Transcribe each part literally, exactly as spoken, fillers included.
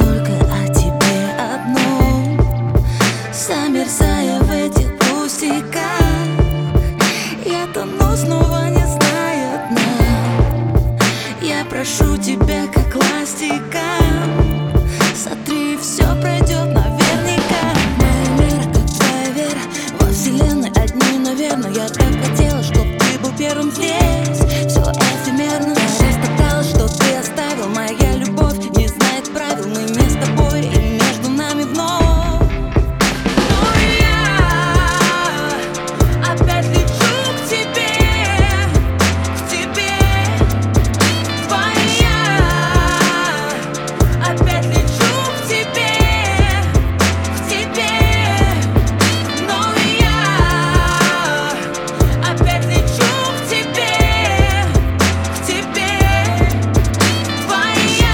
только о тебе одном, замерзая в этих пустяках. Я тону, снова не зная дна. Я прошу тебя, как ластиком, сотри, все пройдет наверняка. Моя вера, как твоя вера, во вселенной одни, наверное. Я так хотела, чтоб ты был первым здесь. Все эфемерно, я растоптала, что ты оставил. Моя любовь не знает правил, мы не с тобой, и между нами вновь. Но я опять лечу к тебе, к тебе. Твоя, опять лечу к тебе, к тебе. Но я опять лечу к тебе, к тебе. Твоя,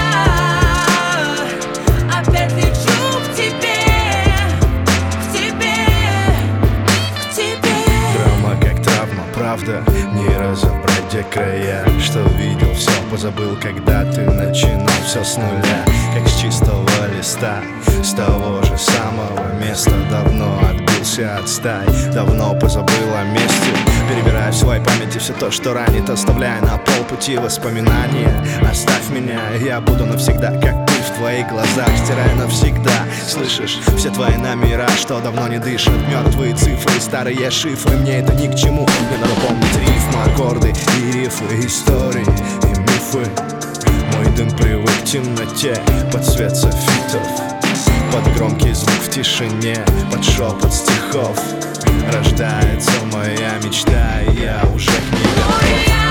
опять лечу к тебе, к тебе, к тебе. Драма как травма, правда, не разобрать где края. Что видел, все позабыл, когда ты начинал все с нуля. Как с чистого листа, с того же самого места. Давно отбился от стай, давно позабыл о месте. Перебирая в своей памяти все то, что ранит, оставляя на полпути воспоминания. Оставь меня, я буду навсегда, как ты в твоих глазах, стирая навсегда. Слышишь, все твои номера, что давно не дышат, мертвые цифры, старые шифры. Мне это ни к чему, мне надо помнить рифмы, аккорды и рифы, истории и мифы. Мой дым привык к темноте, под свет софитов, под громкий звук в тишине, под шепот стихов. Рождается моя мечта, и я уже к ней готов.